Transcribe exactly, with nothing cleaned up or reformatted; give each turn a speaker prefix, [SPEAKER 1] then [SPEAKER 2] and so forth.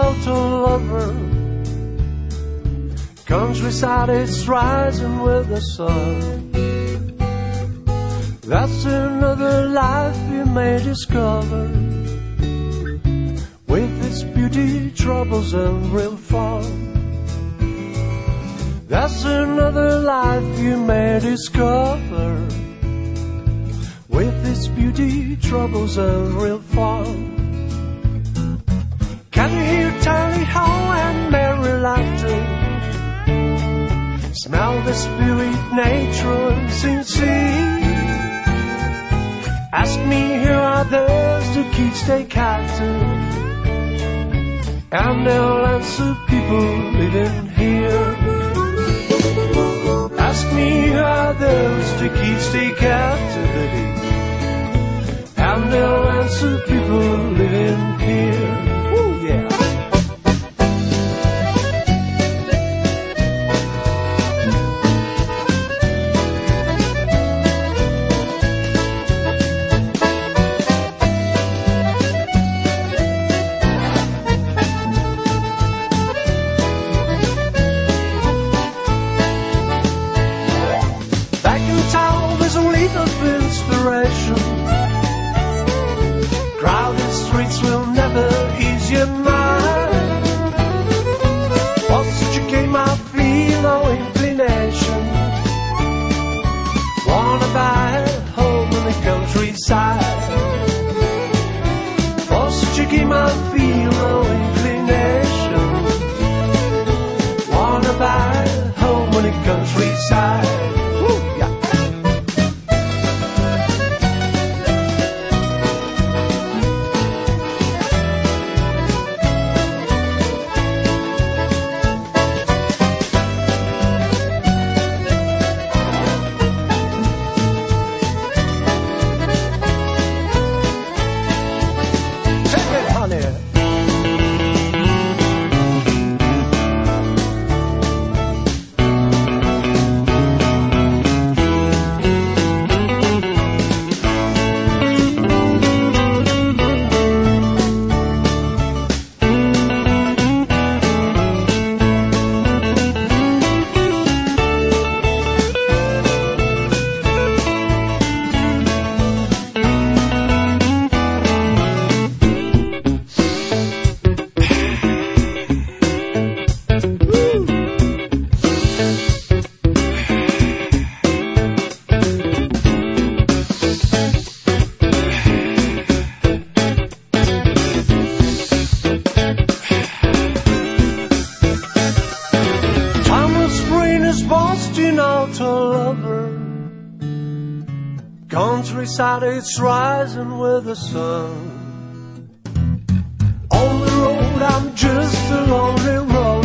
[SPEAKER 1] out a lover. Countryside is rising with the sun. That's another life you may discover, with its beauty, troubles, and real fun. That's another life you may discover, with its beauty, troubles, and real fun. Can you hear tally-ho and merry laughter? Smell the spirit, nature, and sincere. Ask me, here are those to keep stay captive, and they'll answer, people living here. Ask me, here are those to keep stay captivity, and they'll answer, people living here. Woo, yeah. Crowded streets will never ease your mind. For such a game I feel no inclination. Wanna buy a home in the countryside. For such a game I feel no inclination. Wanna buy a home in the countryside. Woo, yeah. Countryside, it's rising with the sun. On the road, I'm just a lonely road.